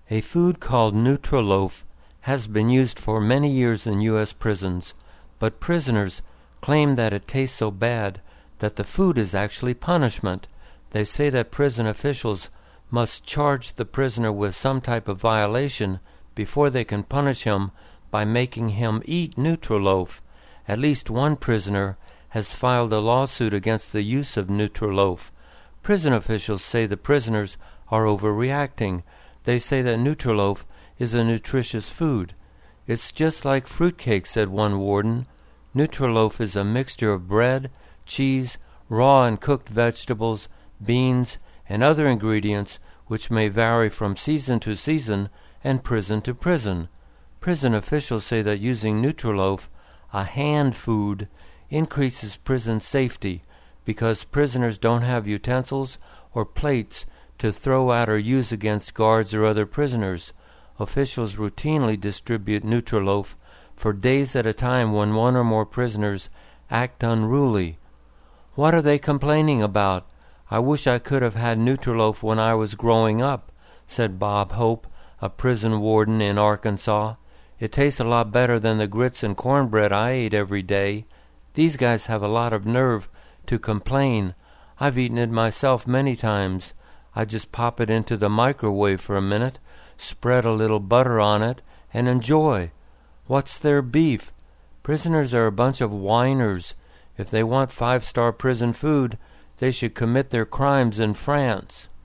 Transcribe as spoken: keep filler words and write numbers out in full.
A food called Nutriloaf has been used for many years in U S prisons, but prisoners claim that it tastes so bad that the food is actually punishment. They say that prison officials must charge the prisoner with some type of violation before they can punish him by making him eat Nutriloaf. At least one prisoner has filed a lawsuit against the use of Nutriloaf. Prison officials say the prisoners are overreacting. They say that Nutriloaf is a nutritious food. It's just like fruitcake, said one warden. Nutriloaf is a mixture of bread, cheese, raw and cooked vegetables, beans, and other ingredients which may vary from season to season and prison to prison. Prison officials say that using Nutriloaf, a hand food, increases prison safety because prisoners don't have utensils or plates to throw at or use against guards or other prisoners. Officials routinely distribute Nutriloaf for days at a time when one or more prisoners act unruly. What are they complaining about? I wish I could have had Nutriloaf when I was growing up, said Bob Hope, a prison warden in Arkansas. It tastes a lot better than the grits and cornbread I ate every day. These guys have a lot of nerve to complain. I've eaten it myself many times. I just pop it into the microwave for a minute, spread a little butter on it, and enjoy. What's their beef? Prisoners are a bunch of whiners. If they want five-star prison food, they should commit their crimes in France.